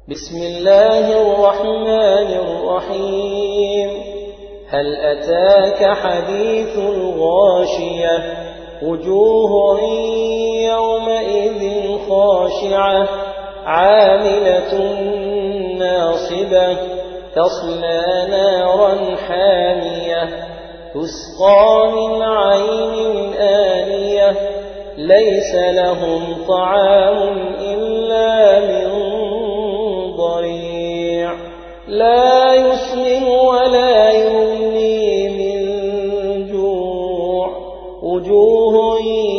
بسم الله الرحمن الرحيم. هل أتاك حديث الغاشية؟ وجوه يومئذ خاشعة عاملة ناصبة تصلى نارا حامية تسقى من عين آنية ليس لهم طعام إلا من ضريع لا يسمن ولا يغني من جوع وجوه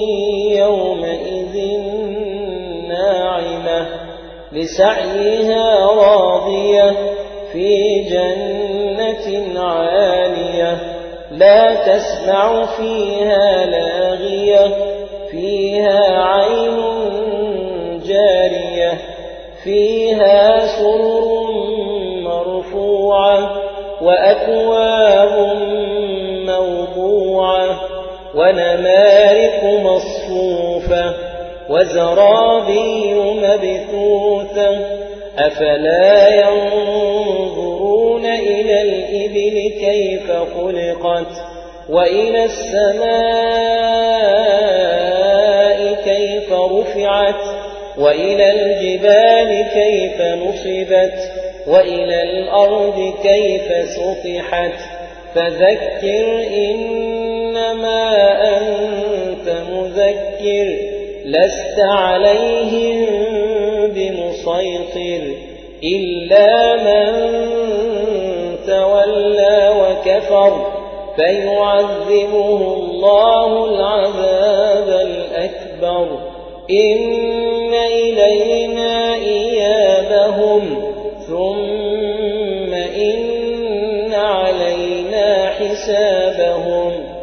يومئذ ناعمة لسعيها راضية في جنة عالية لا تسمع فيها لاغية فيها عين جارية فيها سرر مرفوعة وأكواب موضوعة ونمارق مصفوفة وزرابي مبثوثة أفلا ينظرون إلى الإبل كيف خلقت وإلى السماء كيف رفعت وإلى الجبال كيف نصبت وإلى الأرض كيف سطحت فذكر إنما أنت مذكر لست عليهم بمسيطر إلا من تولى وكفر فيعذبه الله العذاب الأكبر إن إلينا إيابهم ثم إن علينا حسابهم